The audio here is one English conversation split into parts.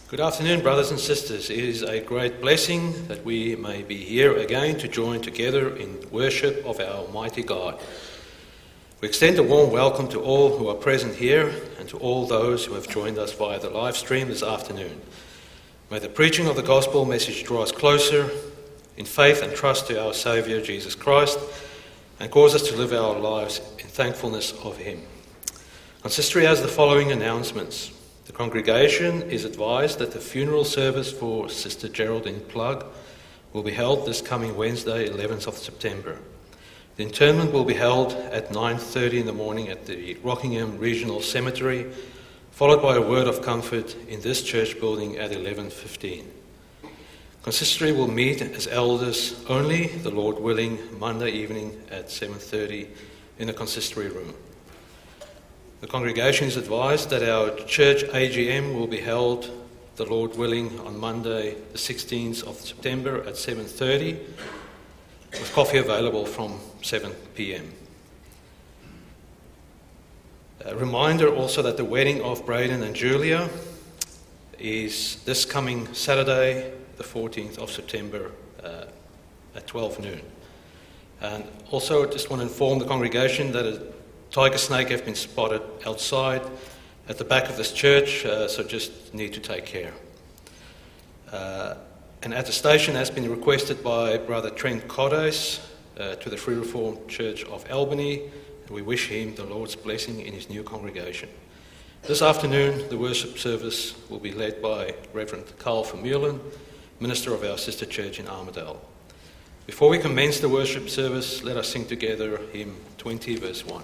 Good afternoon, brothers and sisters. It is a great blessing that we may be here again to join together in worship of our Almighty God. We extend a warm welcome to all who are present here and to all those who have joined us via the live stream this afternoon. May the preaching of the gospel message draw us closer in faith and trust to our Saviour Jesus Christ and cause us to live our lives in thankfulness of Him. Consistory has the following announcements. The congregation is advised that the funeral service for Sister Geraldine Plug will be held this coming Wednesday, 11th of September. The interment will be held at 9:30 in the morning at the Rockingham Regional Cemetery, followed by a word of comfort in this church building at 11:15. Consistory will meet as elders only, the Lord willing, Monday evening at 7:30 in the consistory room. The congregation is advised that our church AGM will be held, the Lord willing, on Monday the 16th of September at 7:30, with coffee available from 7 p.m. A reminder also that the wedding of Braden and Julia is this coming Saturday, the 14th of September at 12 noon. And also just want to inform the congregation that a tiger snake have been spotted outside at the back of this church, so just need to take care. An attestation has been requested by Brother Trent Coddes to the Free Reformed Church of Albany, and we wish him the Lord's blessing in his new congregation. This afternoon, the worship service will be led by Reverend Carl Vermeulen, minister of our sister church in Armidale. Before we commence the worship service, let us sing together hymn 20, verse 1.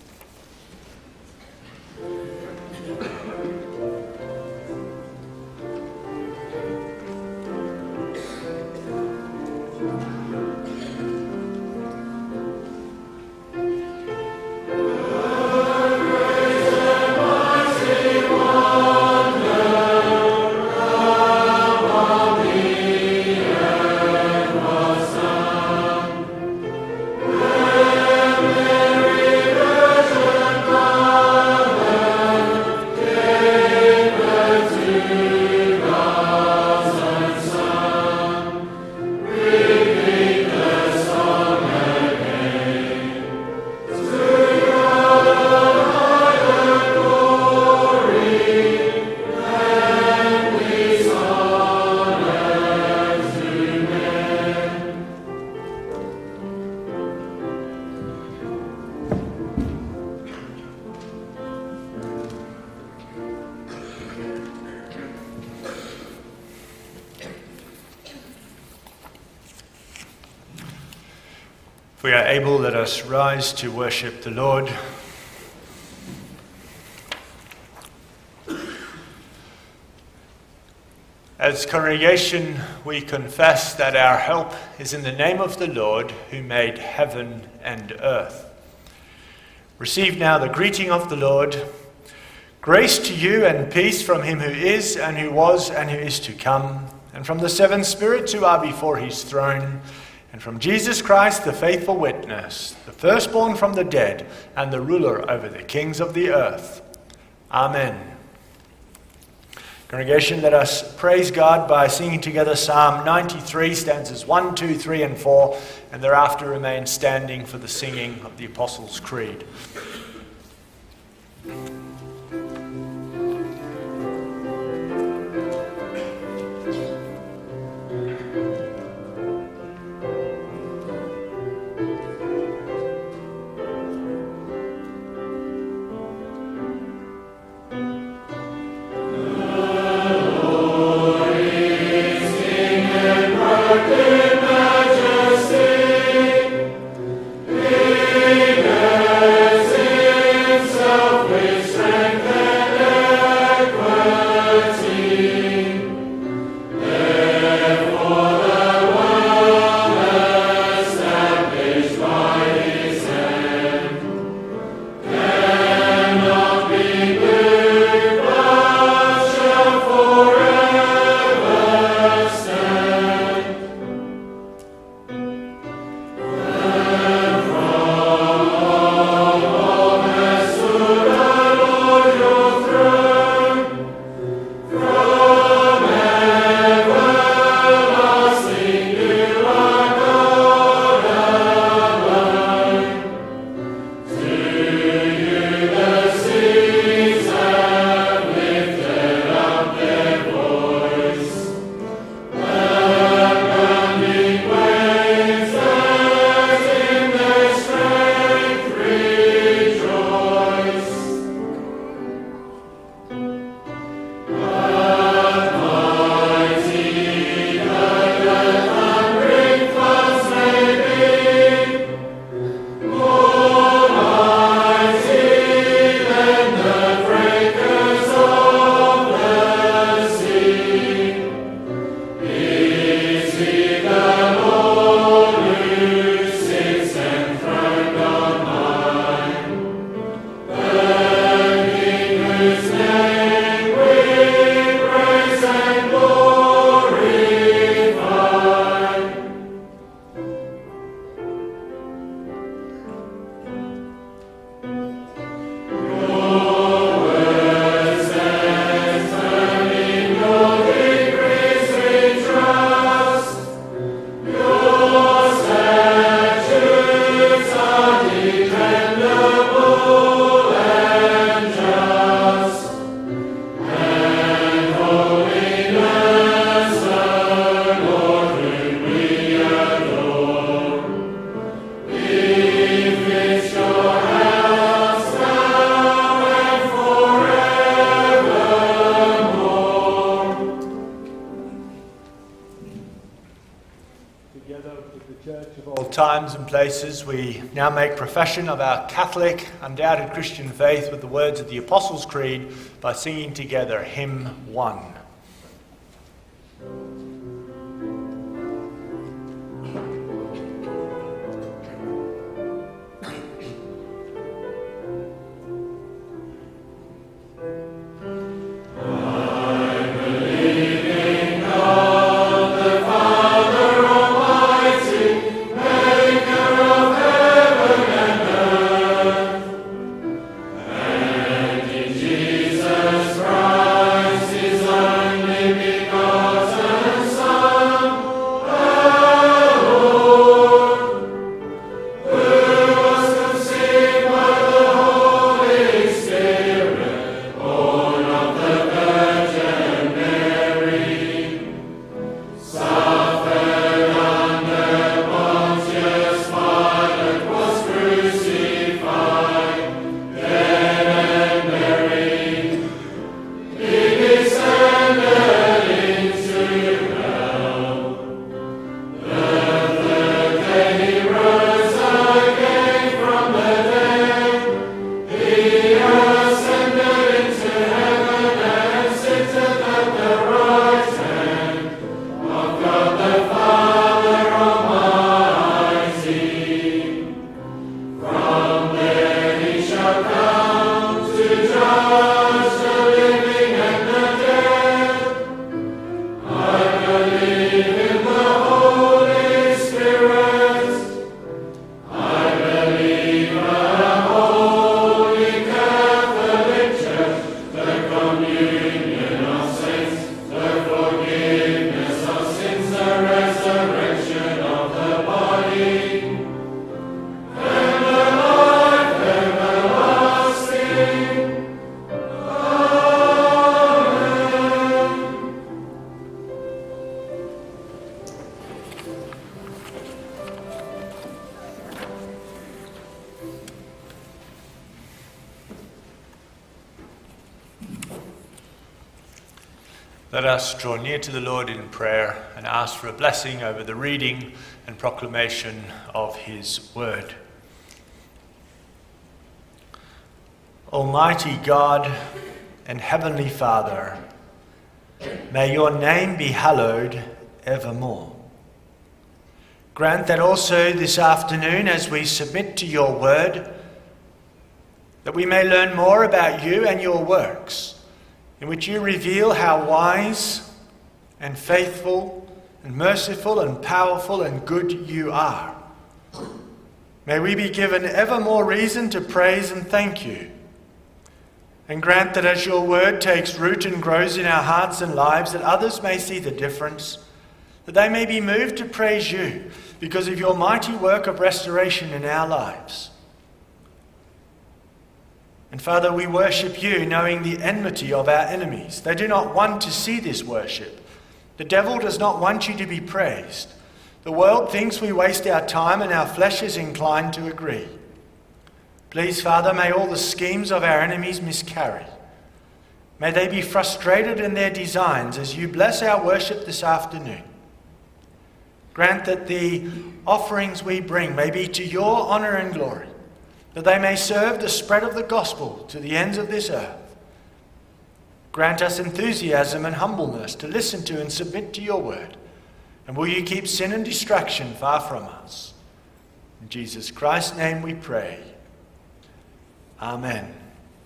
If we are able, let us rise to worship the Lord. As congregation, we confess that our help is in the name of the Lord who made heaven and earth. Receive now the greeting of the Lord. Grace to you and peace from him who is and who was and who is to come, and from the seven spirits who are before his throne, and from Jesus Christ, the faithful witness, the firstborn from the dead, and the ruler over the kings of the earth. Amen. Congregation, let us praise God by singing together Psalm 93, stanzas 1, 2, 3, and 4, and thereafter remain standing for the singing of the Apostles' Creed. Majesty, times and places, we now make profession of our Catholic, undoubted Christian faith with the words of the Apostles' Creed by singing together hymn 1. Let us draw near to the Lord in prayer and ask for a blessing over the reading and proclamation of his word. Almighty God and Heavenly Father, may your name be hallowed evermore. Grant that also this afternoon, as we submit to your word, that we may learn more about you and your works, in which you reveal how wise and faithful and merciful and powerful and good you are. May we be given ever more reason to praise and thank you. And grant that as your word takes root and grows in our hearts and lives, that others may see the difference, that they may be moved to praise you because of your mighty work of restoration in our lives. And Father, we worship you knowing the enmity of our enemies. They do not want to see this worship. The devil does not want you to be praised. The world thinks we waste our time and our flesh is inclined to agree. Please, Father, may all the schemes of our enemies miscarry. May they be frustrated in their designs as you bless our worship this afternoon. Grant that the offerings we bring may be to your honour and glory, that they may serve the spread of the gospel to the ends of this earth. Grant us enthusiasm and humbleness to listen to and submit to your word. And will you keep sin and distraction far from us? In Jesus Christ's name we pray. Amen.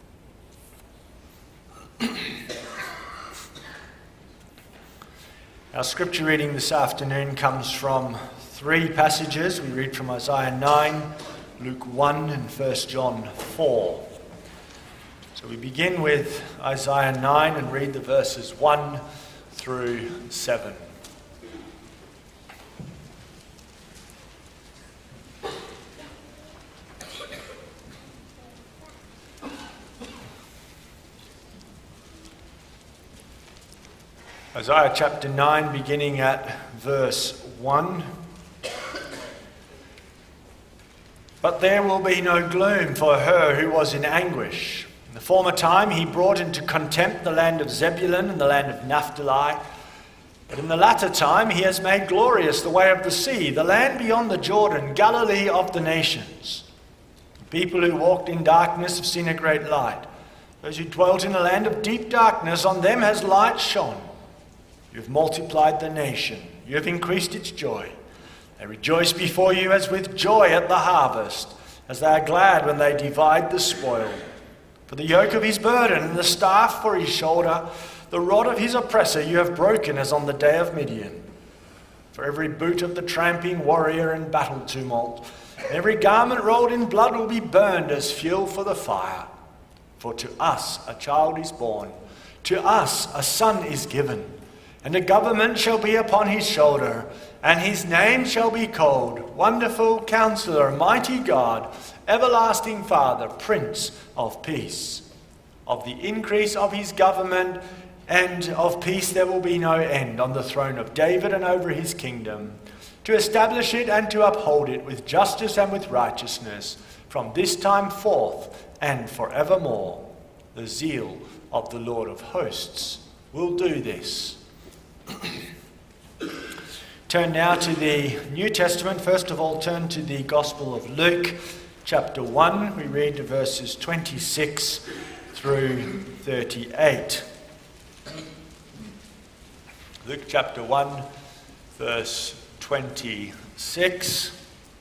Our scripture reading this afternoon comes from three passages. We read from Isaiah 9, Luke 1 and 1 John 4. So we begin with Isaiah 9 and read the verses 1 through 7. Isaiah chapter 9, beginning at verse 1. But there will be no gloom for her who was in anguish. In the former time he brought into contempt the land of Zebulun and the land of Naphtali. But in the latter time he has made glorious the way of the sea, the land beyond the Jordan, Galilee of the nations. The people who walked in darkness have seen a great light. Those who dwelt in a land of deep darkness, on them has light shone. You have multiplied the nation. You have increased its joy. They rejoice before you as with joy at the harvest, as they are glad when they divide the spoil. For the yoke of his burden and the staff for his shoulder, the rod of his oppressor you have broken as on the day of Midian. For every boot of the tramping warrior in battle tumult, and every garment rolled in blood will be burned as fuel for the fire. For to us a child is born, to us a son is given, and a government shall be upon his shoulder, and his name shall be called Wonderful Counselor, Mighty God, Everlasting Father, Prince of Peace. Of the increase of his government and of peace there will be no end on the throne of David and over his kingdom, to establish it and to uphold it with justice and with righteousness from this time forth and forevermore. The zeal of the Lord of hosts will do this. Turn now to the New Testament. First of all, turn to the Gospel of Luke, chapter 1. We read verses 26 through 38. Luke chapter 1, verse 26.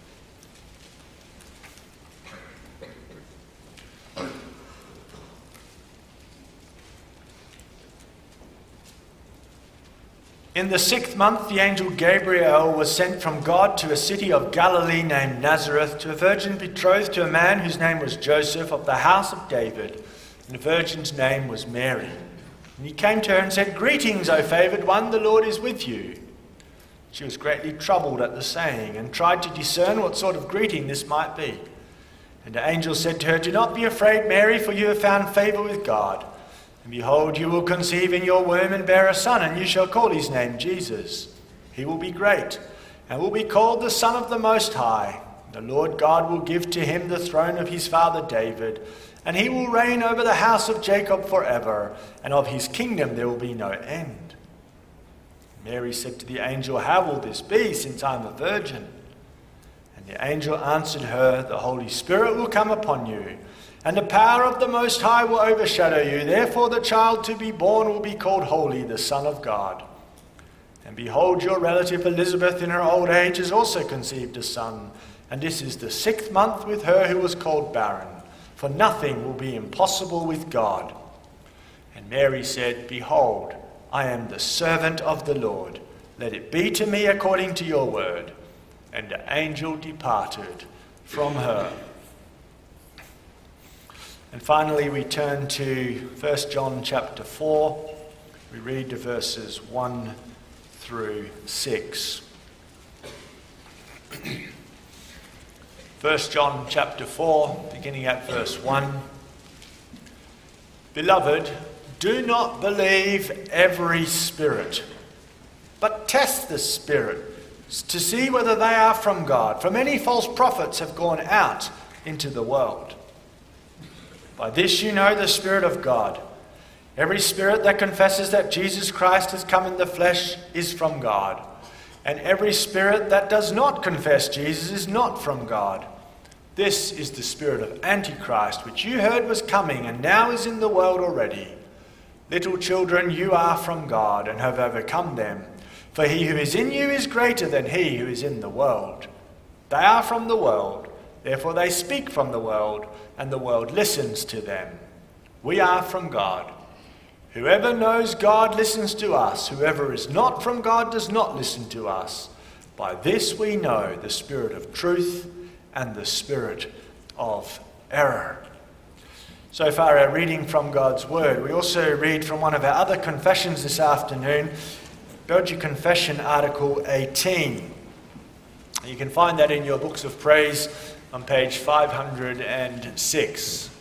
In the 6th month, the angel Gabriel was sent from God to a city of Galilee named Nazareth, to a virgin betrothed to a man whose name was Joseph, of the house of David, and the virgin's name was Mary. And he came to her and said, "Greetings, O favoured one, the Lord is with you." She was greatly troubled at the saying, and tried to discern what sort of greeting this might be. And the angel said to her, "Do not be afraid, Mary, for you have found favour with God. And behold, you will conceive in your womb and bear a son, and you shall call his name Jesus. He will be great, and will be called the Son of the Most High. The Lord God will give to him the throne of his father David, and he will reign over the house of Jacob forever, and of his kingdom there will be no end." Mary said to the angel, "How will this be, since I am a virgin?" And the angel answered her, "The Holy Spirit will come upon you, and the power of the Most High will overshadow you. Therefore the child to be born will be called Holy, the Son of God. And behold, your relative Elizabeth in her old age has also conceived a son, and this is the 6th month with her who was called barren, for nothing will be impossible with God." And Mary said, "Behold, I am the servant of the Lord. Let it be to me according to your word." And the angel departed from her. And finally, we turn to 1 John chapter 4. We read the verses 1 through 6. 1 John chapter 4, beginning at verse 1. "Beloved, do not believe every spirit, but test the spirits to see whether they are from God. For many false prophets have gone out into the world. By this you know the Spirit of God. Every spirit that confesses that Jesus Christ has come in the flesh is from God. And every spirit that does not confess Jesus is not from God. This is the spirit of Antichrist, which you heard was coming and now is in the world already. Little children, you are from God and have overcome them. For he who is in you is greater than he who is in the world. They are from the world, therefore they speak from the world, and the world listens to them. We are from God. Whoever knows God listens to us. Whoever is not from God does not listen to us. By this we know the spirit of truth and the spirit of error." So far our reading from God's Word. We also read from one of our other confessions this afternoon, Belgian Confession, Article 18. You can find that in your books of praise on page 506.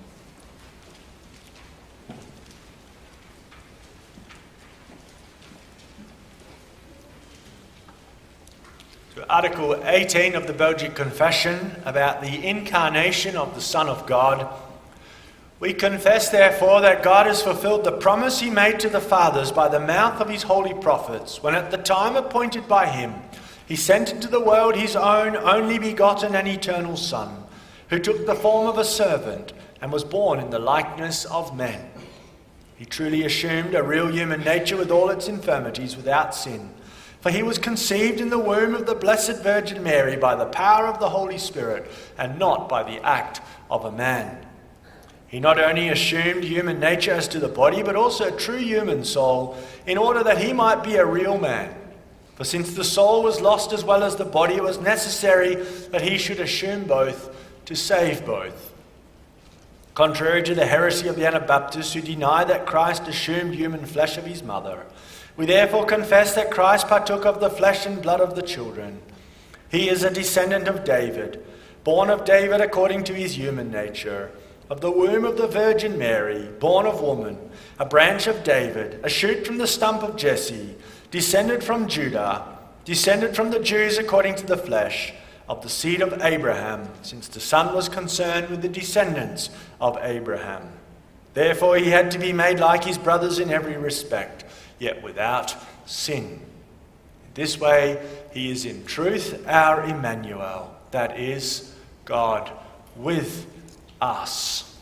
So Article 18 of the Belgian Confession, about the incarnation of the Son of God. We confess, therefore, that God has fulfilled the promise he made to the fathers by the mouth of his holy prophets, when at the time appointed by him, he sent into the world his own only begotten and eternal Son, who took the form of a servant and was born in the likeness of men. He truly assumed a real human nature with all its infirmities without sin, for he was conceived in the womb of the Blessed Virgin Mary by the power of the Holy Spirit, and not by the act of a man. He not only assumed human nature as to the body, but also a true human soul, in order that he might be a real man. For since the soul was lost as well as the body, it was necessary that he should assume both, to save both. Contrary to the heresy of the Anabaptists, who deny that Christ assumed human flesh of his mother, we therefore confess that Christ partook of the flesh and blood of the children. He is a descendant of David, born of David according to his human nature, of the womb of the Virgin Mary, born of woman, a branch of David, a shoot from the stump of Jesse, descended from Judah, descended from the Jews according to the flesh, of the seed of Abraham, since the Son was concerned with the descendants of Abraham. Therefore he had to be made like his brothers in every respect, yet without sin. In this way he is in truth our Emmanuel, that is, God with us.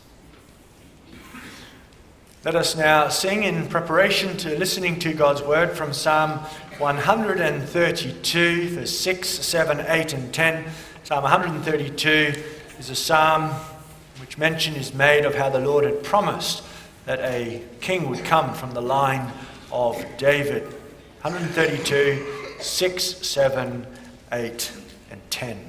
Let us now sing in preparation to listening to God's word from Psalm 132, verse 6, 7, 8 and 10. Psalm 132 is a psalm which mention is made of how the Lord had promised that a king would come from the line of David. 132, 6, 7, 8 and 10.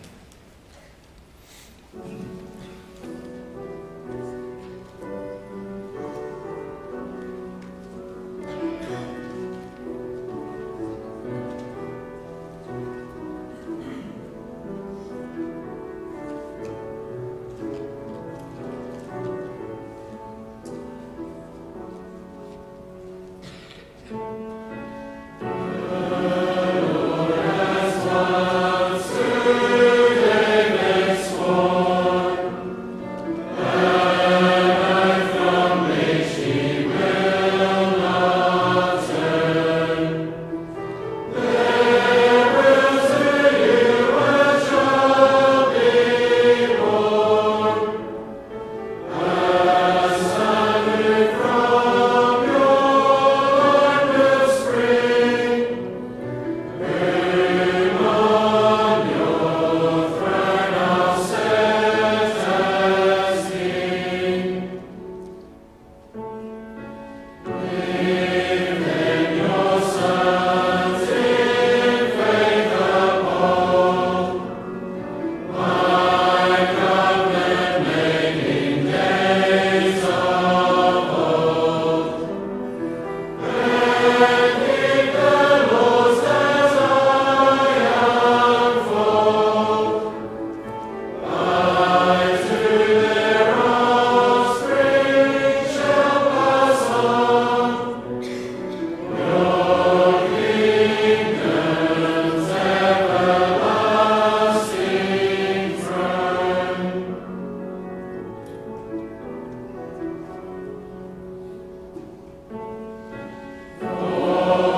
Oh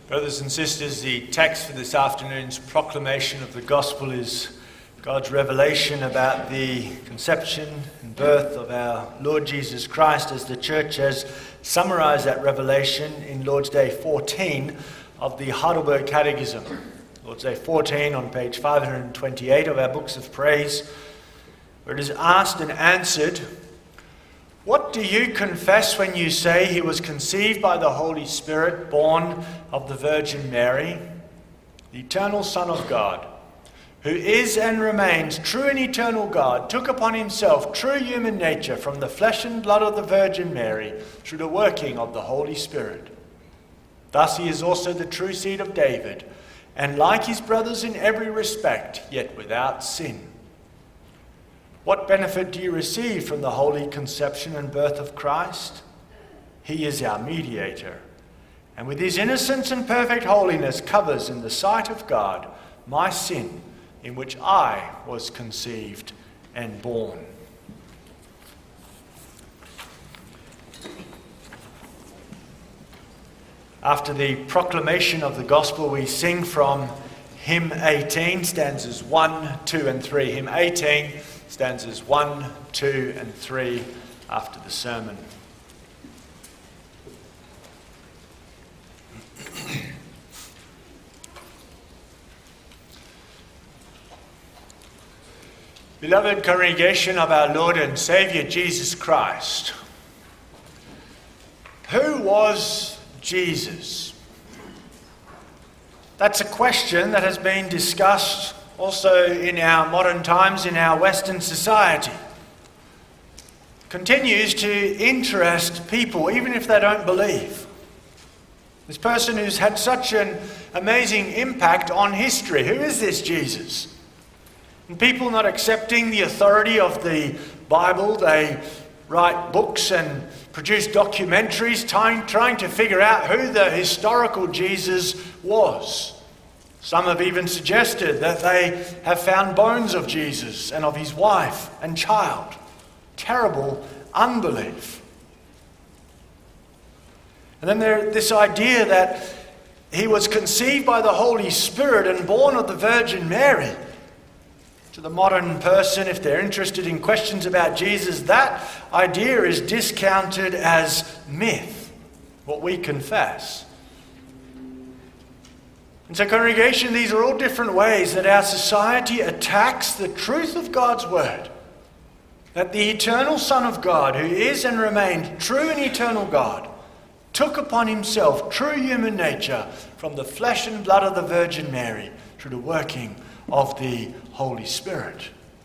Brothers and sisters, the text for this afternoon's proclamation of the gospel is God's revelation about the conception and birth of our Lord Jesus Christ, as the church has summarized that revelation in Lord's Day 14 of the Heidelberg Catechism. Lord's Day 14 on page 528 of our books of praise, where it is asked and answered, "What do you confess when you say he was conceived by the Holy Spirit, born of the Virgin Mary, the eternal Son of God, who is and remains true and eternal God, took upon himself true human nature from the flesh and blood of the Virgin Mary through the working of the Holy Spirit? Thus he is also the true seed of David, and like his brothers in every respect, yet without sin. What benefit do you receive from the holy conception and birth of Christ? He is our mediator, and with his innocence and perfect holiness covers in the sight of God my sin, in which I was conceived and born." After the proclamation of the gospel, we sing from hymn 18, stanzas 1, 2 and 3. Hymn 18, stanzas 1, 2 and 3 after the sermon. Beloved congregation of our Lord and Saviour Jesus Christ, who was Jesus? That's a question that has been discussed also in our modern times, in our Western society. Continues to interest people, even if they don't believe. This person who's had such an amazing impact on history, who is this Jesus? And people not accepting the authority of the Bible, they write books and produce documentaries trying to figure out who the historical Jesus was. Some have even suggested that they have found bones of Jesus and of his wife and child. Terrible unbelief. And then there's this idea that he was conceived by the Holy Spirit and born of the Virgin Mary. To the modern person, if they're interested in questions about Jesus, that idea is discounted as myth, what we confess. And so, congregation, these are all different ways that our society attacks the truth of God's word. That the eternal Son of God, who is and remained true and eternal God, took upon himself true human nature from the flesh and blood of the Virgin Mary through the working of the Holy Spirit.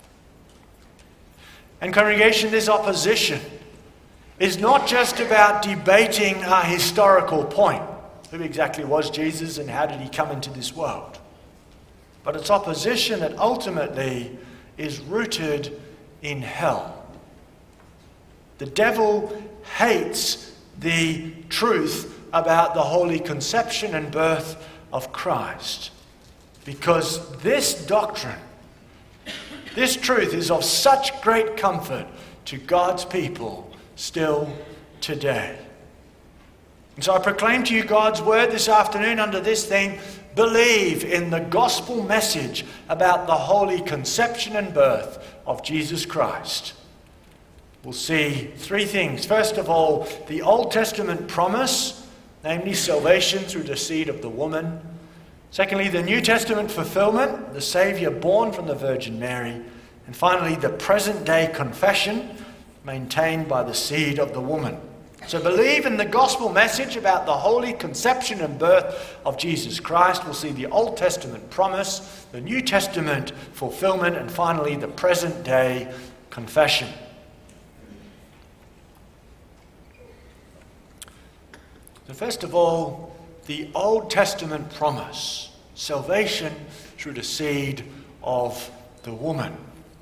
And congregation, this opposition is not just about debating a historical point. Who exactly was Jesus and how did he come into this world? But it's opposition that ultimately is rooted in hell. The devil hates the truth about the holy conception and birth of Christ, because this doctrine, this truth is of such great comfort to God's people still today. And so I proclaim to you God's word this afternoon under this theme: believe in the gospel message about the holy conception and birth of Jesus Christ. We'll see three things. First of all, the Old Testament promise, namely salvation through the seed of the woman. Secondly, the New Testament fulfillment, the Saviour born from the Virgin Mary. And finally, the present day confession maintained by the seed of the woman. So believe in the gospel message about the holy conception and birth of Jesus Christ. We'll see the Old Testament promise, the New Testament fulfillment, and finally the present day confession. So first of all, the Old Testament promise, salvation through the seed of the woman.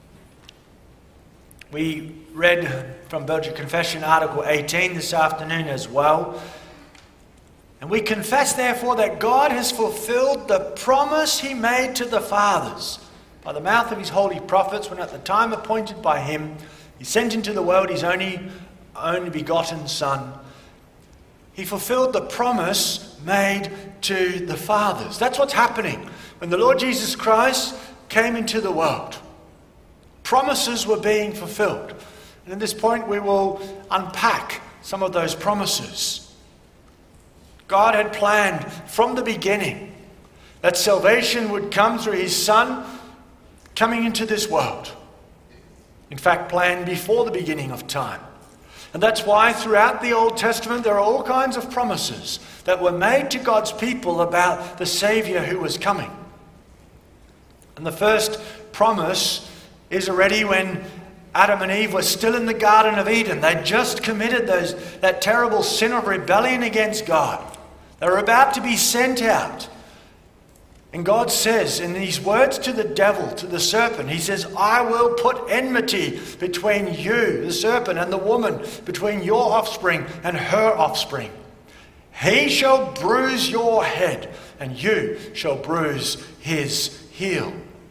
We read from Belgian Confession Article 18 this afternoon as well. And we confess, therefore, that God has fulfilled the promise he made to the fathers by the mouth of his holy prophets when at the time appointed by him, he sent into the world his only begotten Son, He fulfilled the promise made to the fathers. That's what's happening. When the Lord Jesus Christ came into the world, promises were being fulfilled. And at this point we will unpack some of those promises. God had planned from the beginning that salvation would come through his Son coming into this world. In fact, planned before the beginning of time. And that's why throughout the Old Testament there are all kinds of promises that were made to God's people about the Saviour who was coming. And the first promise is already when Adam and Eve were still in the Garden of Eden. They'd just committed that terrible sin of rebellion against God. They were about to be sent out. And God says in these words to the devil, to the serpent, he says, I will put enmity between you, the serpent, and the woman, between your offspring and her offspring. He shall bruise your head, and you shall bruise his heel.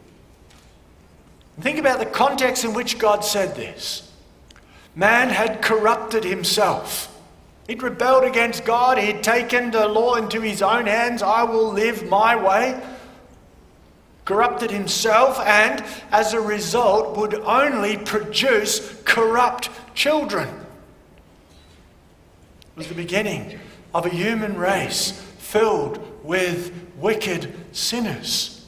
Think about the context in which God said this. Man had corrupted himself. He'd rebelled against God. He'd taken the law into his own hands. I will live my way. Corrupted himself, and as a result would only produce corrupt children. It was the beginning of a human race filled with wicked sinners.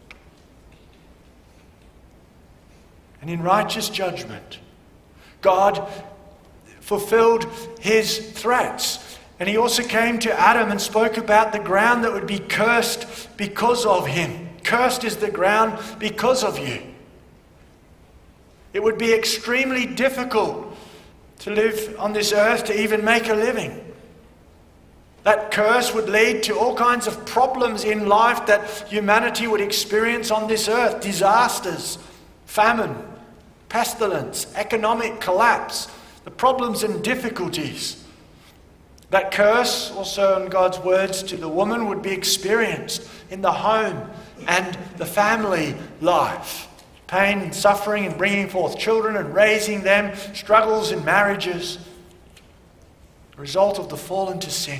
And in righteous judgment, God fulfilled his threats. And he also came to Adam and spoke about the ground that would be cursed because of him. Cursed is the ground because of you. It would be extremely difficult to live on this earth, to even make a living. That curse would lead to all kinds of problems in life that humanity would experience on this earth. Disasters, famine, pestilence, economic collapse, the problems and difficulties. That curse, also in God's words to the woman, would be experienced in the home and the family life. Pain and suffering in bringing forth children and raising them, struggles in marriages, a result of the fall into sin.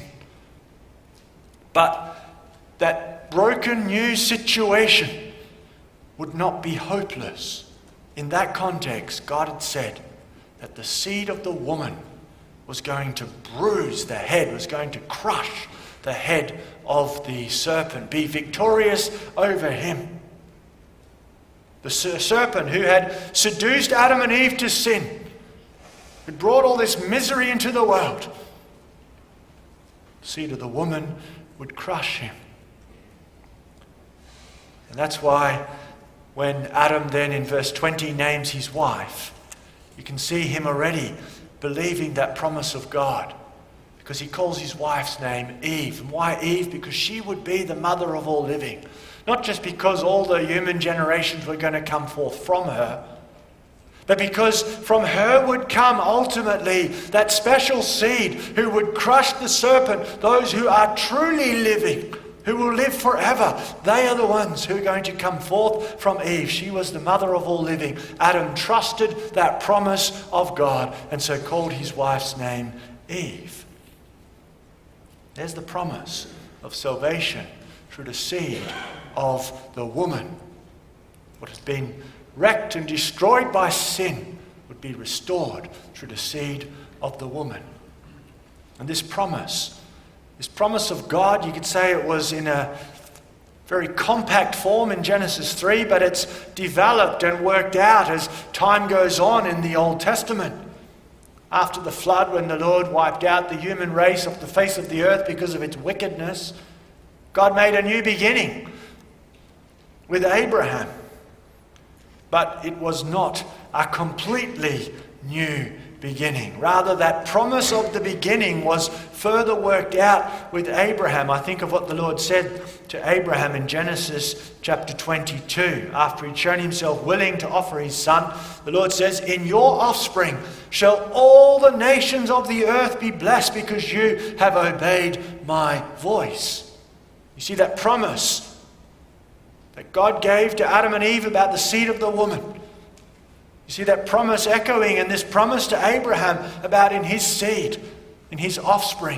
But that broken new situation would not be hopeless. In that context, God had said that the seed of the woman was going to bruise the head, was going to crush the head of the serpent, be victorious over him. The serpent who had seduced Adam and Eve to sin, who brought all this misery into the world, the seed of the woman would crush him. And that's why when Adam then in verse 20 names his wife, you can see him already believing that promise of God, because he calls his wife's name Eve. And why Eve? Because she would be the mother of all living. Not just because all the human generations were going to come forth from her, but because from her would come ultimately that special seed who would crush the serpent, those who are truly living, who will live forever. They are the ones who are going to come forth from Eve. She was the mother of all living. Adam trusted that promise of God and so called his wife's name Eve. There's the promise of salvation through the seed of the woman. What has been wrecked and destroyed by sin would be restored through the seed of the woman. And this promise of God, you could say it was in a very compact form in Genesis 3, but it's developed and worked out as time goes on in the Old Testament. After the flood, when the Lord wiped out the human race off the face of the earth because of its wickedness, God made a new beginning with Abraham. But it was not a completely new beginning. Rather, that promise of the beginning was further worked out with Abraham. I think of what the Lord said to Abraham in Genesis chapter 22. After he'd shown himself willing to offer his son, the Lord says, "In your offspring shall all the nations of the earth be blessed, because you have obeyed my voice." You see that promise that God gave to Adam and Eve about the seed of the woman. You see that promise echoing in this promise to Abraham about in his seed, in his offspring,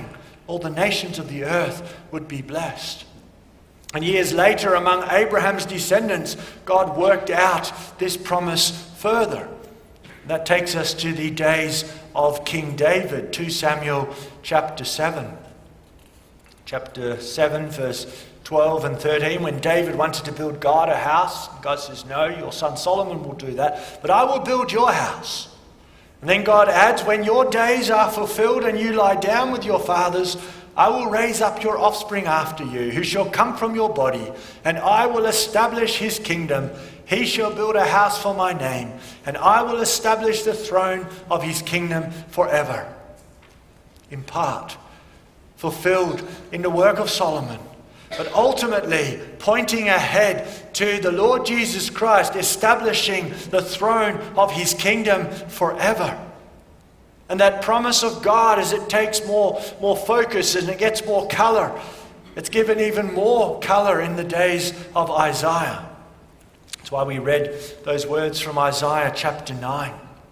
all the nations of the earth would be blessed. And years later, among Abraham's descendants, God worked out this promise further. That takes us to the days of King David, 2 Samuel chapter 7. Chapter 7, verse 12 and 13, when David wanted to build God a house, God says, no, your son Solomon will do that, but I will build your house. And then God adds, when your days are fulfilled and you lie down with your fathers, I will raise up your offspring after you, who shall come from your body, and I will establish his kingdom. He shall build a house for my name, and I will establish the throne of his kingdom forever. In part, fulfilled in the work of Solomon, but ultimately pointing ahead to the Lord Jesus Christ, establishing the throne of his kingdom forever. And that promise of God, as it takes more focus and it gets more colour, it's given even more colour in the days of Isaiah. That's why we read those words from Isaiah chapter 9.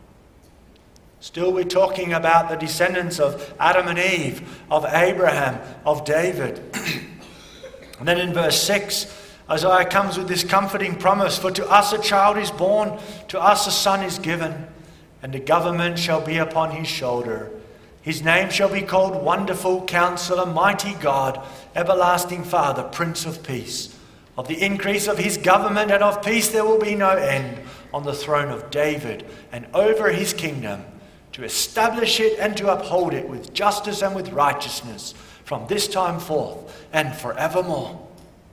Still we're talking about the descendants of Adam and Eve, of Abraham, of David. And then in verse 6, Isaiah comes with this comforting promise, for to us a child is born, to us a son is given, and the government shall be upon his shoulder. His name shall be called Wonderful Counselor, Mighty God, Everlasting Father, Prince of Peace. Of the increase of his government and of peace there will be no end on the throne of David and over his kingdom, to establish it and to uphold it with justice and with righteousness from this time forth and forevermore.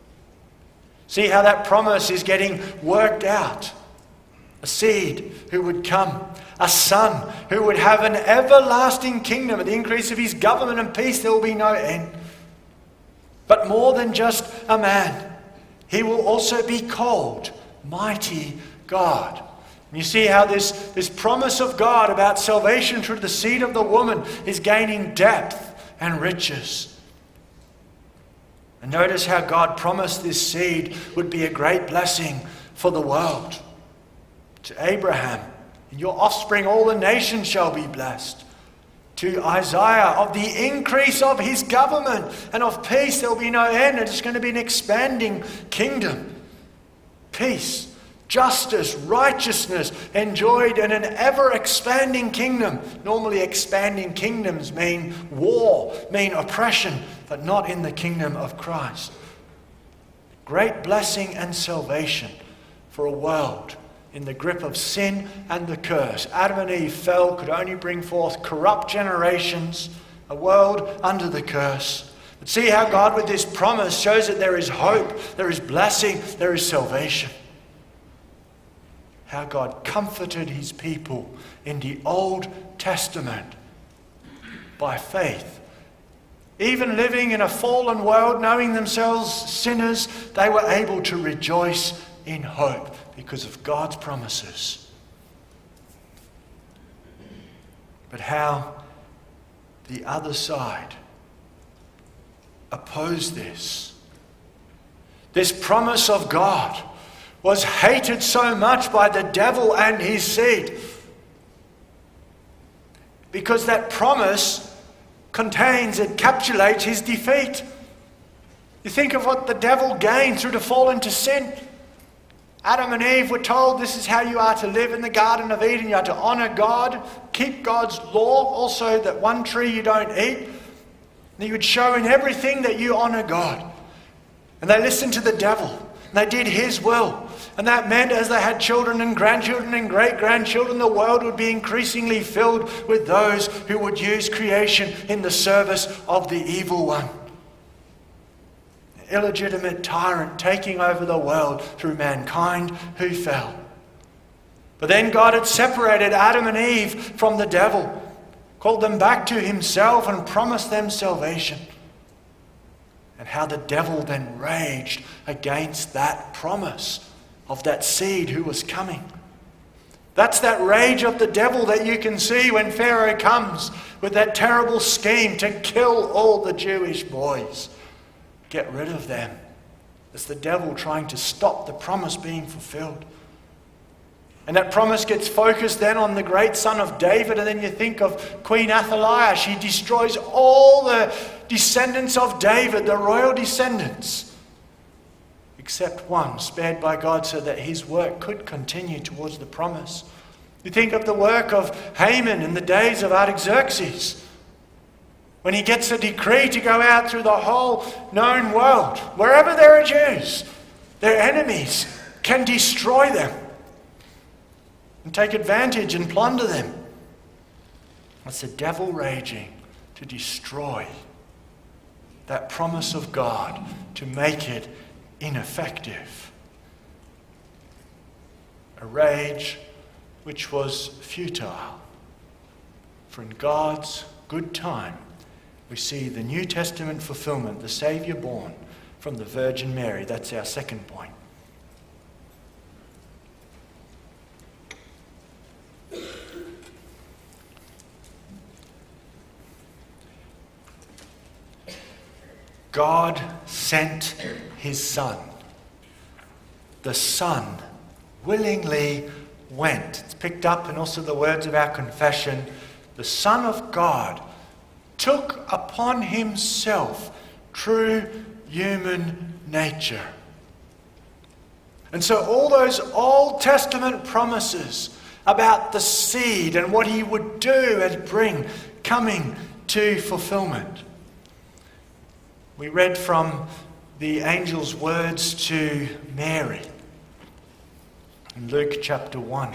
See how that promise is getting worked out. A seed who would come, a son who would have an everlasting kingdom. At the increase of his government and peace there will be no end. But more than just a man, he will also be called Mighty God. And you see how this promise of God about salvation through the seed of the woman is gaining depth and riches. And notice how God promised this seed would be a great blessing for the world. To Abraham, in your offspring all the nations shall be blessed. To Isaiah, of the increase of his government and of peace there will be no end. It's going to be an expanding kingdom. Peace, justice, righteousness enjoyed in an ever-expanding kingdom. Normally expanding kingdoms mean war, mean oppression, but not in the kingdom of Christ. Great blessing and salvation for a world in the grip of sin and the curse. Adam and Eve fell, could only bring forth corrupt generations, a world under the curse. But see how God with this promise shows that there is hope, there is blessing, there is salvation. How God comforted his people in the Old Testament by faith. Even living in a fallen world, knowing themselves sinners, they were able to rejoice in hope because of God's promises. But how the other side opposed this. This promise of God was hated so much by the devil and his seed, because that promise encapsulates his defeat. You think of what the devil gained through the fall into sin. Adam and Eve were told this is how you are to live in the Garden of Eden. You are to honour God, keep God's law, also that one tree you don't eat. And you would show in everything that you honour God. And they listened to the devil. And they did his will. And that meant as they had children and grandchildren and great-grandchildren, the world would be increasingly filled with those who would use creation in the service of the evil one. An illegitimate tyrant taking over the world through mankind who fell. But then God had separated Adam and Eve from the devil, called them back to himself and promised them salvation. And how the devil then raged against that promise of that seed who was coming. That's that rage of the devil that you can see when Pharaoh comes with that terrible scheme to kill all the Jewish boys. Get rid of them. It's the devil trying to stop the promise being fulfilled. And that promise gets focused then on the great son of David, and then you think of Queen Athaliah. She destroys all the descendants of David, the royal descendants, except one spared by God so that his work could continue towards the promise. You think of the work of Haman in the days of Artaxerxes, when he gets a decree to go out through the whole known world. Wherever there are Jews, their enemies can destroy them and take advantage and plunder them. It's the devil raging to destroy that promise of God, to make it ineffective. A rage which was futile. For in God's good time, we see the New Testament fulfillment, the Saviour born from the Virgin Mary. That's our second point. God sent his Son. The Son willingly went. It's picked up in also the words of our confession. The Son of God took upon himself true human nature. And so all those Old Testament promises about the seed and what he would do and bring coming to fulfillment. We read from the angel's words to Mary in Luke chapter 1.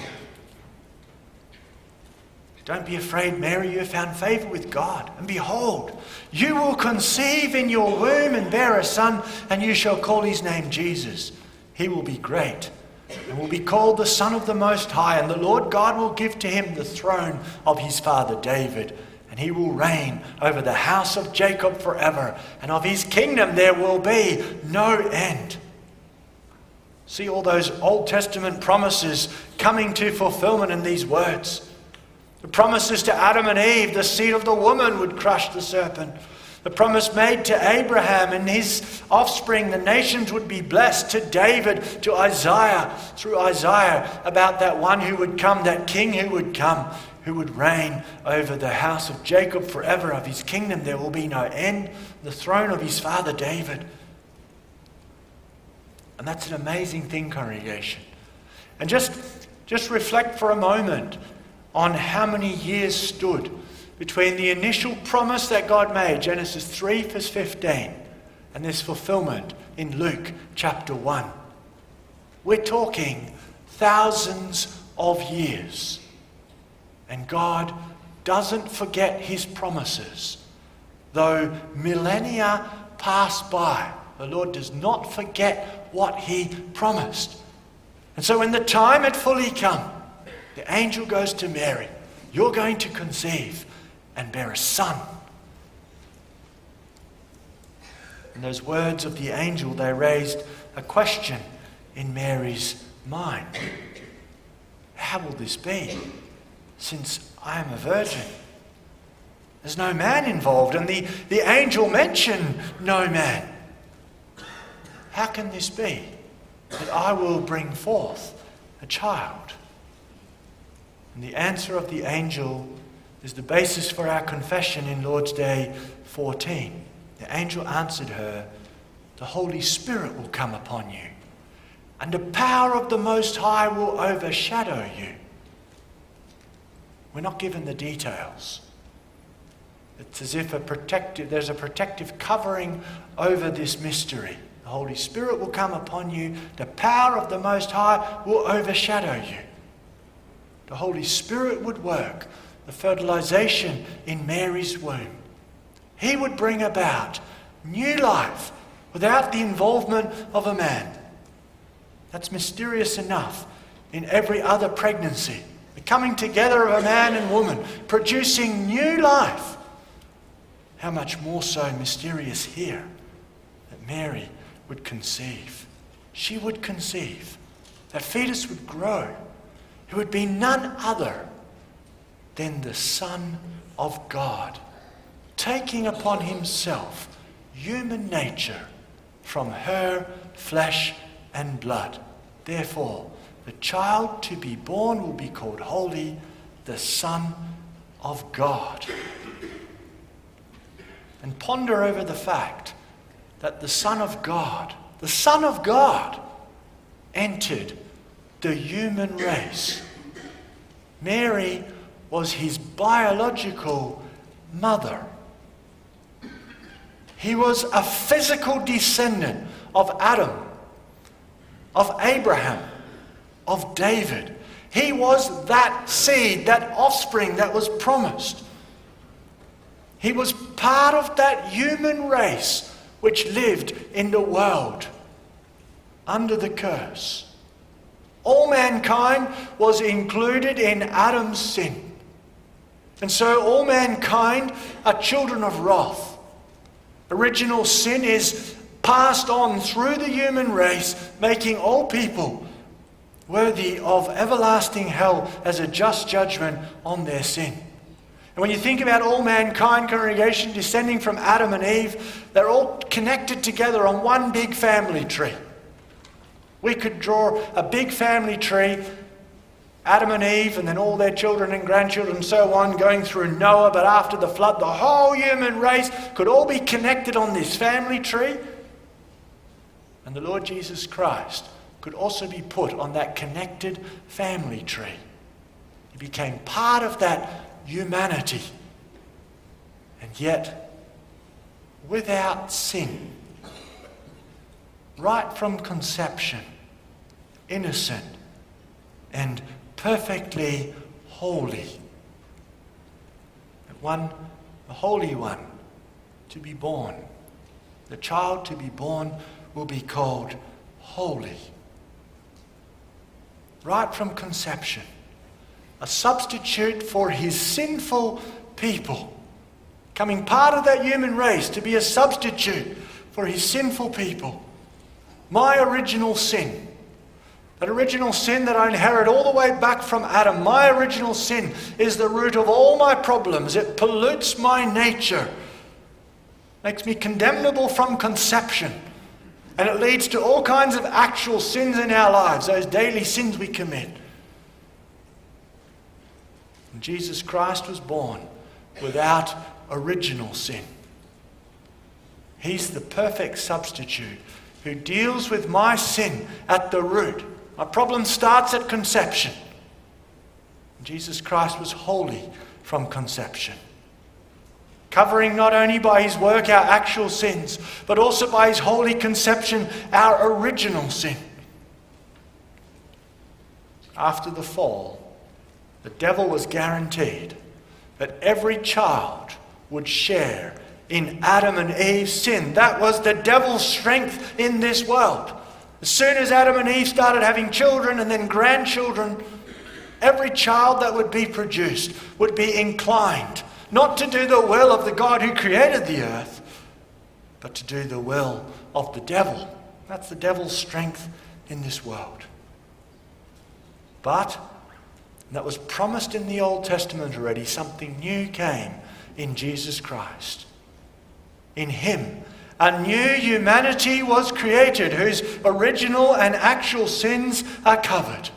Don't be afraid, Mary, you have found favour with God. And behold, you will conceive in your womb and bear a son, and you shall call his name Jesus. He will be great and will be called the Son of the Most High, and the Lord God will give to him the throne of his father David. And he will reign over the house of Jacob forever, and of his kingdom there will be no end. See all those Old Testament promises coming to fulfillment in these words. The promises to Adam and Eve, the seed of the woman would crush the serpent. The promise made to Abraham and his offspring, the nations would be blessed. To David, to Isaiah, through Isaiah, about that one who would come, that king who would come, who would reign over the house of Jacob forever. Of his kingdom there will be no end. The throne of his father David. And that's an amazing thing, congregation. And just reflect for a moment on how many years stood between the initial promise that God made, Genesis 3 verse 15, and this fulfillment in Luke chapter 1. We're talking thousands of years. And God doesn't forget his promises. Though millennia pass by, the Lord does not forget what he promised. And so when the time had fully come, the angel goes to Mary. You're going to conceive and bear a son. And those words of the angel, they raised a question in Mary's mind. How will this be, since I am a virgin? There's no man involved, and the angel mentioned no man. How can this be that I will bring forth a child? And the answer of the angel is the basis for our confession in Lord's Day 14. The angel answered her, the Holy Spirit will come upon you, and the power of the Most High will overshadow you. We're not given the details. It's as if there's a protective covering over this mystery. The Holy Spirit will come upon you. The power of the Most High will overshadow you. The Holy Spirit would work the fertilization in Mary's womb. He would bring about new life without the involvement of a man. That's mysterious enough in every other pregnancy. The coming together of a man and woman, producing new life. How much more so mysterious here that Mary would conceive. She would conceive. That fetus would grow. It would be none other than the Son of God, taking upon himself human nature from her flesh and blood. Therefore, the child to be born will be called Holy, the Son of God. and ponder over the fact that the Son of God, entered the human race. Mary was his biological mother. He was a physical descendant of Adam, of Abraham, of David. He was that seed, that offspring that was promised. He was part of that human race which lived in the world under the curse. All mankind was included in Adam's sin. And so all mankind are children of wrath. Original sin is passed on through the human race, making all people worthy of everlasting hell as a just judgment on their sin. And when you think about all mankind, congregation, descending from Adam and Eve, they're all connected together on one big family tree. We could draw a big family tree, Adam and Eve, and then all their children and grandchildren and so on, going through Noah, but after the flood, the whole human race could all be connected on this family tree. And the Lord Jesus Christ could also be put on that connected family tree. He became part of that humanity, and yet without sin, right from conception, innocent and perfectly holy. The Holy One to be born, the child to be born will be called holy. Right from conception, a substitute for his sinful people, becoming part of that human race to be a substitute for his sinful people. My original sin, that original sin that I inherit all the way back from Adam, my original sin is the root of all my problems. It pollutes my nature, makes me condemnable from conception, and it leads to all kinds of actual sins in our lives, those daily sins we commit. And Jesus Christ was born without original sin. He's the perfect substitute who deals with my sin at the root. My problem starts at conception. Jesus Christ was holy from conception, covering not only by his work our actual sins, but also by his holy conception our original sin. After the fall, the devil was guaranteed that every child would share in Adam and Eve's sin. That was the devil's strength in this world. As soon as Adam and Eve started having children and then grandchildren, every child that would be produced would be inclined not to do the will of the God who created the earth, but to do the will of the devil. That's the devil's strength in this world. But that was promised in the Old Testament already. Something new came in Jesus Christ. In him, a new humanity was created whose original and actual sins are covered.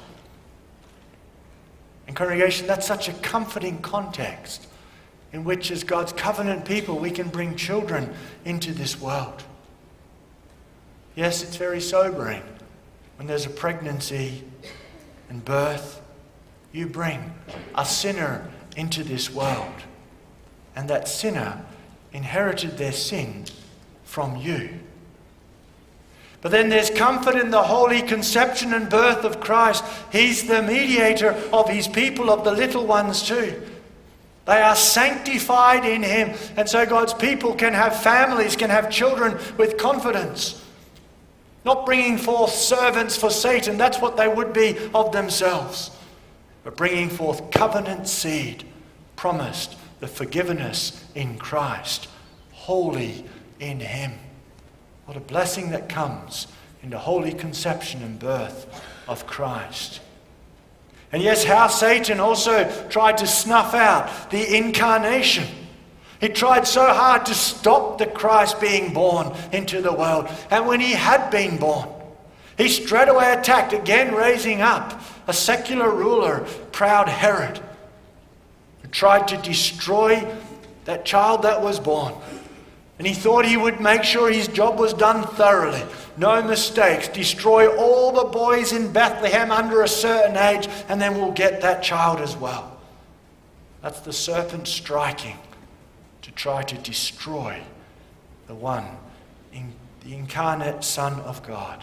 And congregation, that's such a comforting context in which, as God's covenant people, we can bring children into this world. Yes, it's very sobering when there's a pregnancy and birth. You bring a sinner into this world, and that sinner inherited their sin from you. But then there's comfort in the holy conception and birth of Christ. He's the mediator of his people, of the little ones too. They are sanctified in him, and so God's people can have families, can have children with confidence. Not bringing forth servants for Satan, that's what they would be of themselves. But bringing forth covenant seed, promised the forgiveness in Christ, holy in him. What a blessing that comes in the holy conception and birth of Christ. And yes, how Satan also tried to snuff out the incarnation. He tried so hard to stop the Christ being born into the world. And when he had been born, he straightway attacked, again raising up a secular ruler, proud Herod, who tried to destroy that child that was born, And he thought he would make sure his job was done thoroughly. No mistakes. Destroy all the boys in Bethlehem under a certain age, and then we'll get that child as well. That's the serpent striking to try to destroy the one, the incarnate Son of God.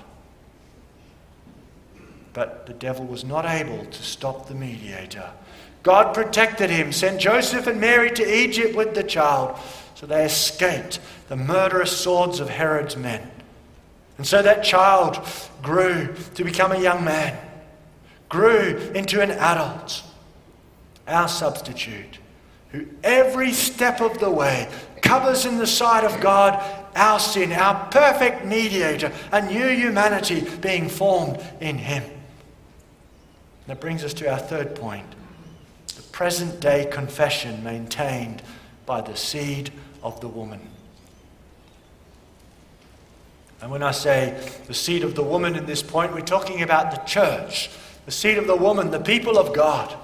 But the devil was not able to stop the mediator. God protected him, sent Joseph and Mary to Egypt with the child, so they escaped the murderous swords of Herod's men. And so that child grew to become a young man, grew into an adult, our substitute, who every step of the way covers in the sight of God our sin, our perfect mediator, a new humanity being formed in him. That brings us to our third point, the present day confession maintained by the seed of the woman. And when I say the seed of the woman in this point, we're talking about the church, the seed of the woman, the people of God.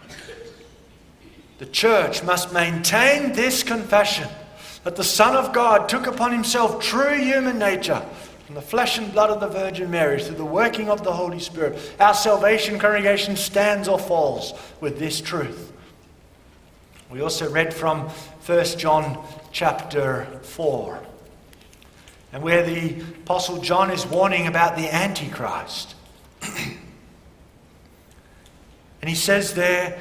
The church must maintain this confession that the Son of God took upon himself true human nature from the flesh and blood of the Virgin Mary through the working of the Holy Spirit. Our salvation congregation stands or falls with this truth. We also read from 1 John chapter 4, and where the Apostle John is warning about the Antichrist. And he says there,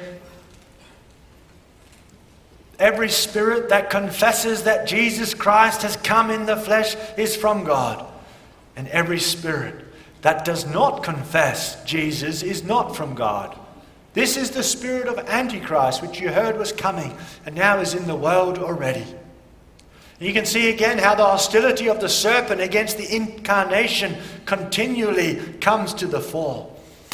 every spirit that confesses that Jesus Christ has come in the flesh is from God. And every spirit that does not confess Jesus is not from God. This is the spirit of Antichrist, which you heard was coming and now is in the world already. You can see again how the hostility of the serpent against the incarnation continually comes to the fore.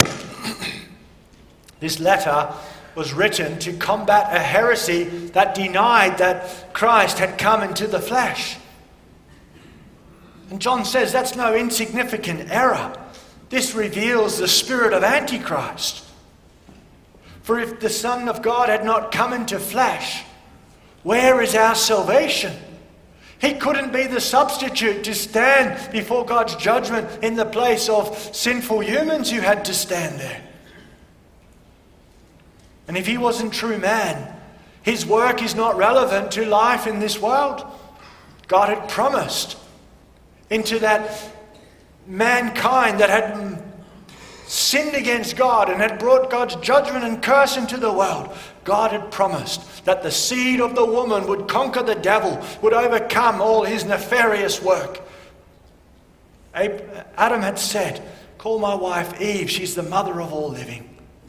This letter was written to combat a heresy that denied that Christ had come into the flesh. And John says that's no insignificant error. This reveals the spirit of Antichrist. For if the Son of God had not come into flesh, where is our salvation? He couldn't be the substitute to stand before God's judgment in the place of sinful humans who had to stand there. And if he wasn't true man, his work is not relevant to life in this world. God had promised into that mankind that had sinned against God and had brought God's judgment and curse into the world. God had promised that the seed of the woman would conquer the devil, would overcome all his nefarious work. Adam had said, "Call my wife Eve, she's the mother of all living."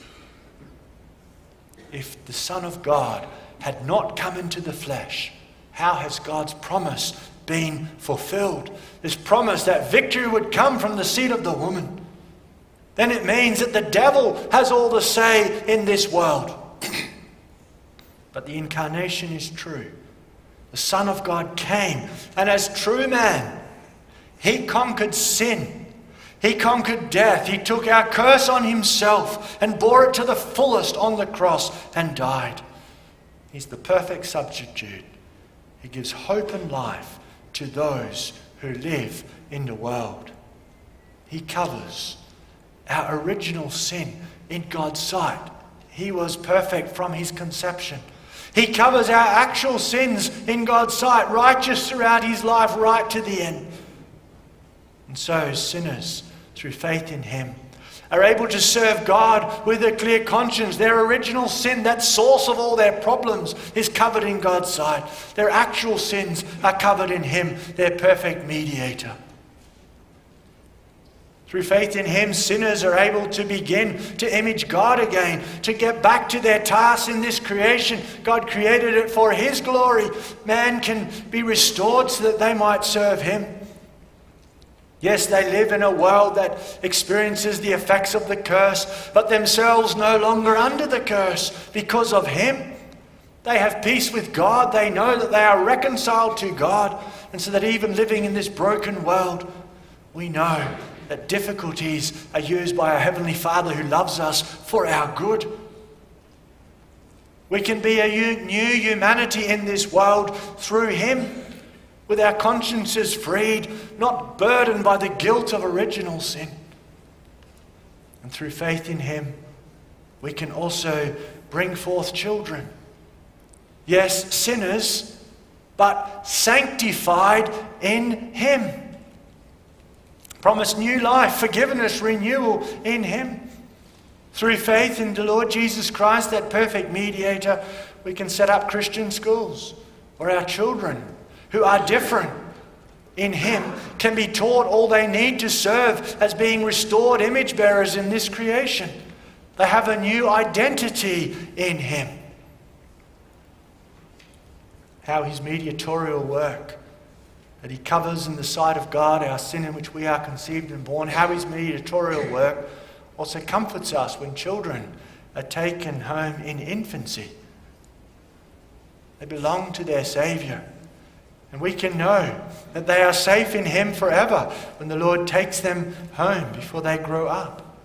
If the Son of God had not come into the flesh, how has God's promise been fulfilled? This promise that victory would come from the seed of the woman. Then it means that the devil has all the say in this world. But the incarnation is true. The Son of God came, and as true man, he conquered sin. He conquered death. He took our curse on himself and bore it to the fullest on the cross and died. He's the perfect substitute. He gives hope and life to those who live in the world. He covers our original sin in God's sight. He was perfect from his conception. He covers our actual sins in God's sight, righteous throughout his life, right to the end. And so sinners, through faith in him, are able to serve God with a clear conscience. Their original sin, that source of all their problems, is covered in God's sight. Their actual sins are covered in him, their perfect mediator. Through faith in him, sinners are able to begin to image God again, to get back to their task in this creation. God created it for his glory. Man can be restored so that they might serve him. Yes, they live in a world that experiences the effects of the curse, but themselves no longer under the curse because of him. They have peace with God. They know that they are reconciled to God. And so that even living in this broken world, we know that difficulties are used by our Heavenly Father who loves us for our good. We can be a new humanity in this world through him. with our consciences freed, not burdened by the guilt of original sin. And through faith in him, we can also bring forth children. Yes, sinners, but sanctified in him. Promised new life, forgiveness, renewal in him. Through faith in the Lord Jesus Christ, that perfect mediator, we can set up Christian schools where our children who are different in him can be taught all they need to serve as being restored image bearers in this creation. They have a new identity in him. How his mediatorial work, that he covers in the sight of God our sin in which we are conceived and born, how his mediatorial work also comforts us when children are taken home in infancy. They belong to their Saviour. And we can know that they are safe in him forever when the Lord takes them home before they grow up.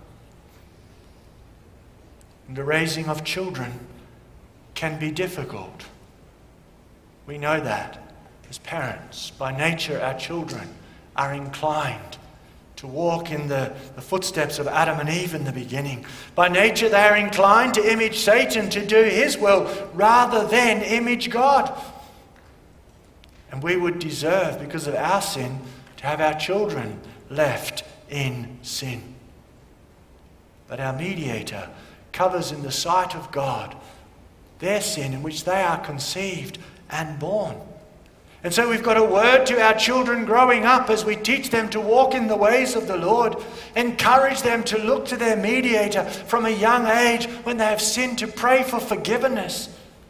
And the raising of children can be difficult. We know that as parents. By nature, our children are inclined to walk in the footsteps of Adam and Eve in the beginning. By nature, they are inclined to image Satan, to do his will, rather than image God. And we would deserve, because of our sin, to have our children left in sin. But our mediator covers in the sight of God their sin in which they are conceived and born. And so we've got a word to our children growing up as we teach them to walk in the ways of the Lord, encourage them to look to their mediator from a young age when they have sinned, to pray for forgiveness.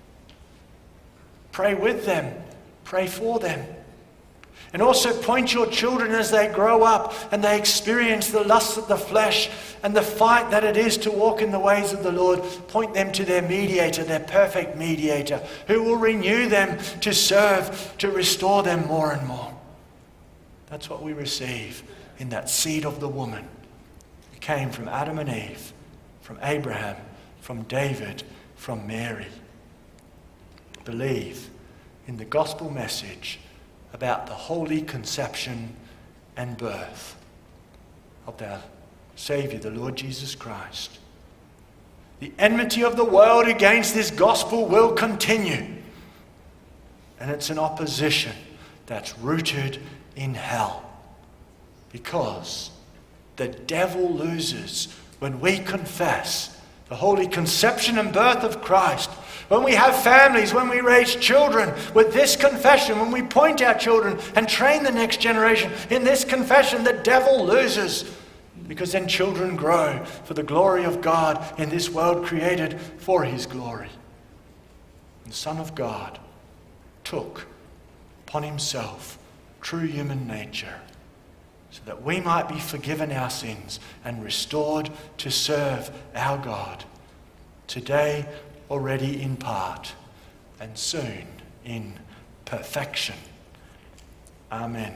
Pray with them. Pray for them. And also point your children as they grow up and they experience the lusts of the flesh and the fight that it is to walk in the ways of the Lord. Point them to their mediator, their perfect mediator, who will renew them to serve, to restore them more and more. That's what we receive in that seed of the woman who came from Adam and Eve, from Abraham, from David, from Mary. Believe in the gospel message about the holy conception and birth of our Saviour, the Lord Jesus Christ. The enmity of the world against this gospel will continue. And it's an opposition that's rooted in hell. Because the devil loses when we confess the holy conception and birth of Christ. When we have families, when we raise children with this confession, when we point our children and train the next generation in this confession, the devil loses. Because then children grow for the glory of God in this world created for his glory. And the Son of God took upon himself true human nature so that we might be forgiven our sins and restored to serve our God. Today, already in part, and soon in perfection. Amen.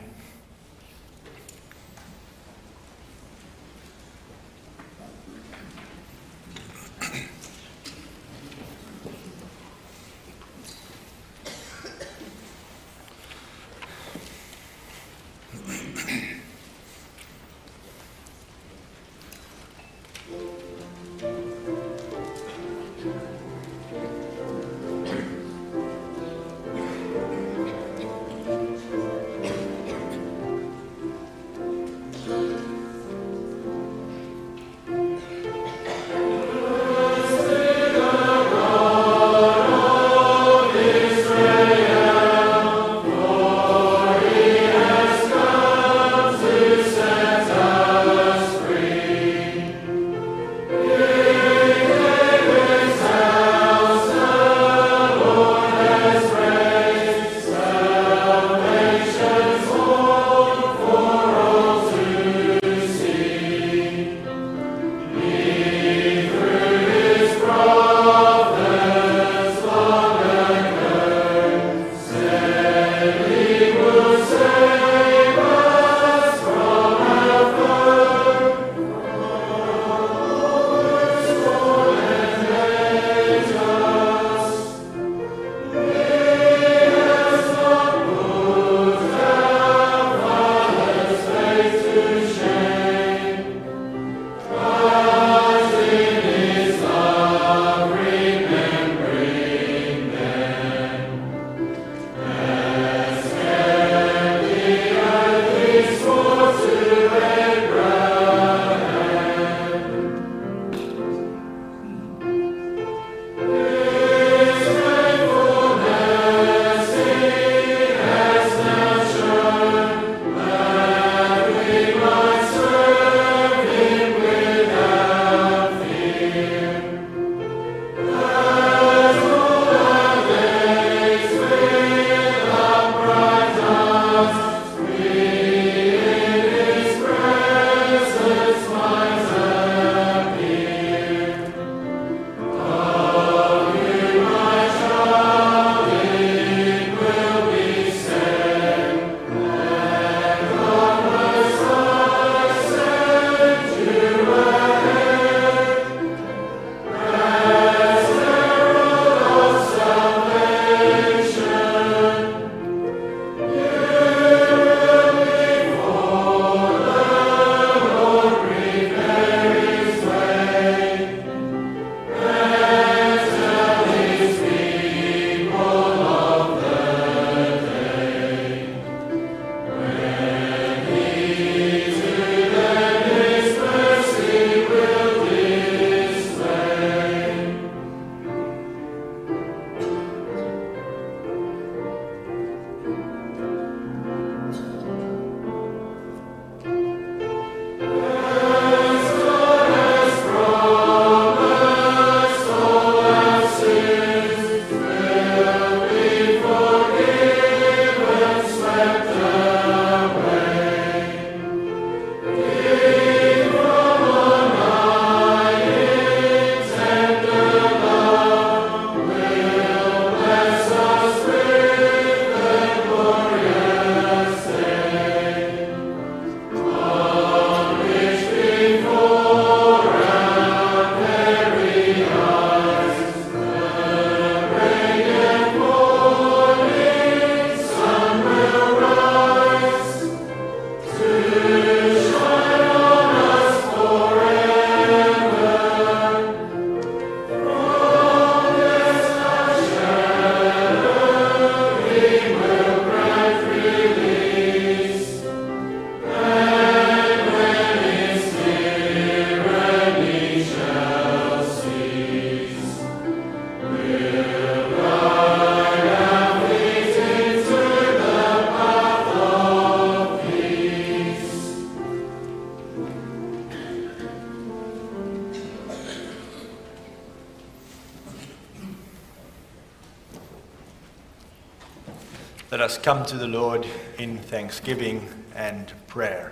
Let us come to the Lord in thanksgiving and prayer.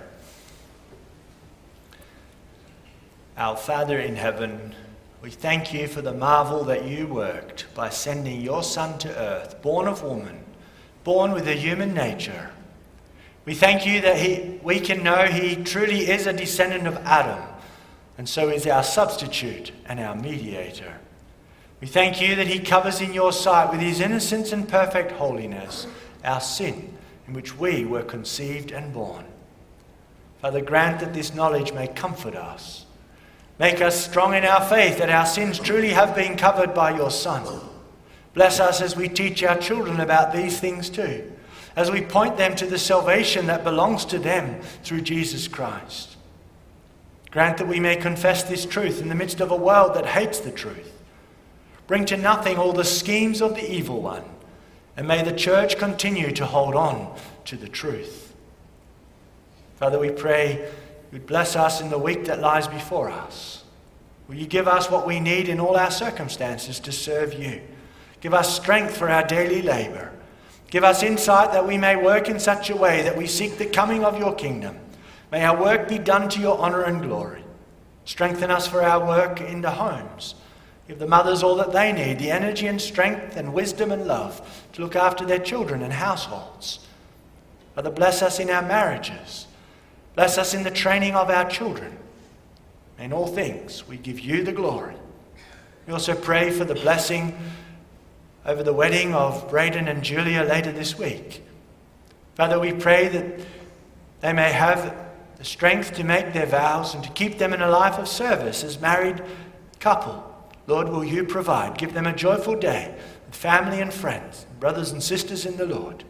Our Father in heaven, we thank you for the marvel that you worked by sending your Son to earth, born of woman, born with a human nature. We thank you that we can know he truly is a descendant of Adam, and so is our substitute and our mediator. We thank you that he covers in your sight with his innocence and perfect holiness our sin in which we were conceived and born. Father, grant that this knowledge may comfort us. Make us strong in our faith that our sins truly have been covered by your Son. Bless us as we teach our children about these things too, as we point them to the salvation that belongs to them through Jesus Christ. Grant that we may confess this truth in the midst of a world that hates the truth. Bring to nothing all the schemes of the evil one, and may the church continue to hold on to the truth. Father, we pray you'd bless us in the week that lies before us. Will you give us what we need in all our circumstances to serve you? Give us strength for our daily labor. Give us insight that we may work in such a way that we seek the coming of your kingdom. May our work be done to your honor and glory. Strengthen us for our work in the homes. Give the mothers all that they need, the energy and strength and wisdom and love to look after their children and households. Father, bless us in our marriages. Bless us in the training of our children. In all things, we give you the glory. We also pray for the blessing over the wedding of Braden and Julia later this week. Father, we pray that they may have the strength to make their vows and to keep them in a life of service as married couple. Lord, will you provide? Give them a joyful day with family and friends, brothers and sisters in the Lord.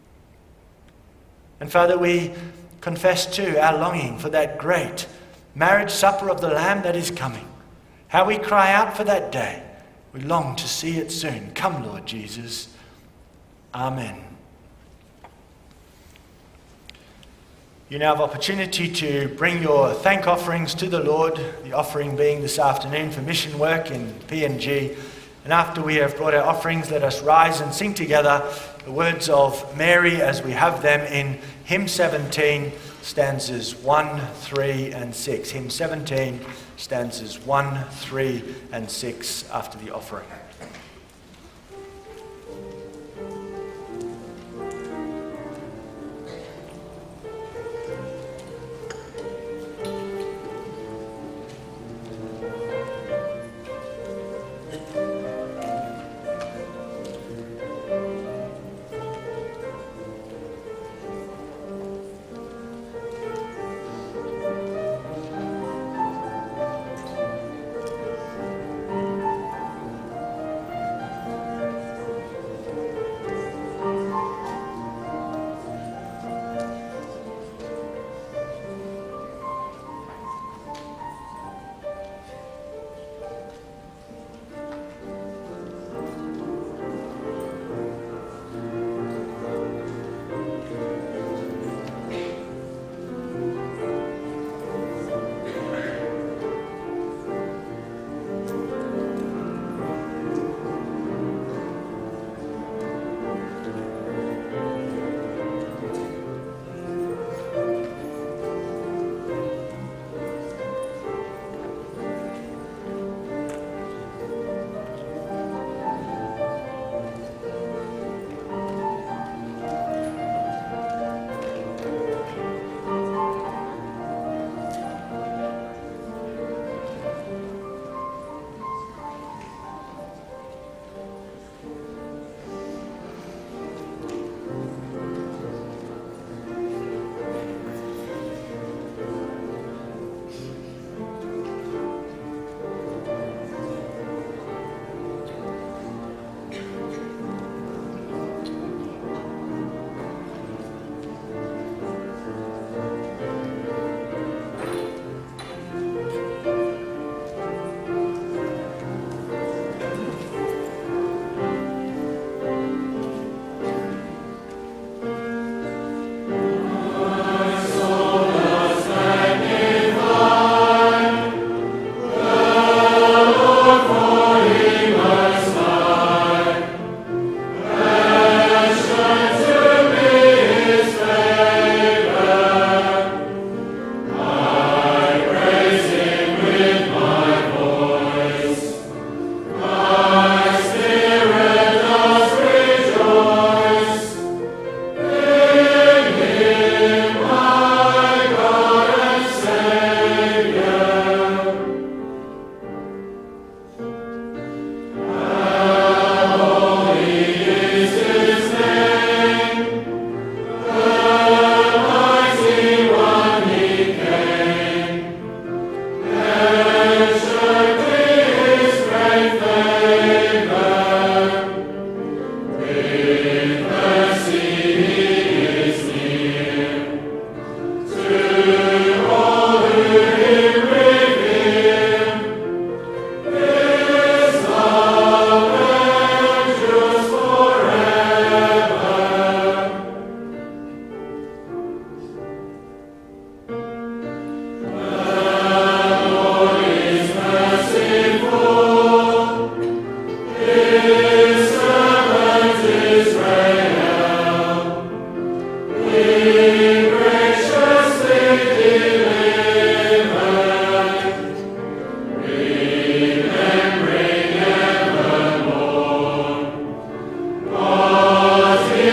And Father, we confess too our longing for that great marriage supper of the Lamb that is coming. How we cry out for that day. We long to see it soon. Come, Lord Jesus. Amen. You now have opportunity to bring your thank offerings to the Lord, the offering being this afternoon for mission work in PNG. And after we have brought our offerings, let us rise and sing together the words of Mary as we have them in hymn 17, stanzas 1, 3 and 6. Hymn 17, stanzas 1, 3 and 6 after the offering.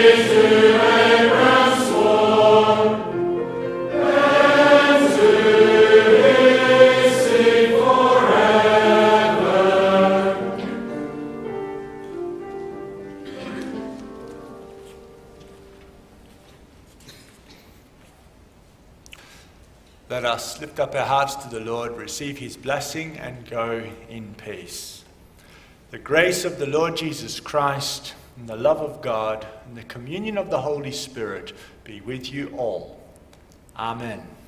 Let us lift up our hearts to the Lord, receive his blessing, and go in peace. The grace of the Lord Jesus Christ, and the love of God, and the communion of the Holy Spirit be with you all. Amen.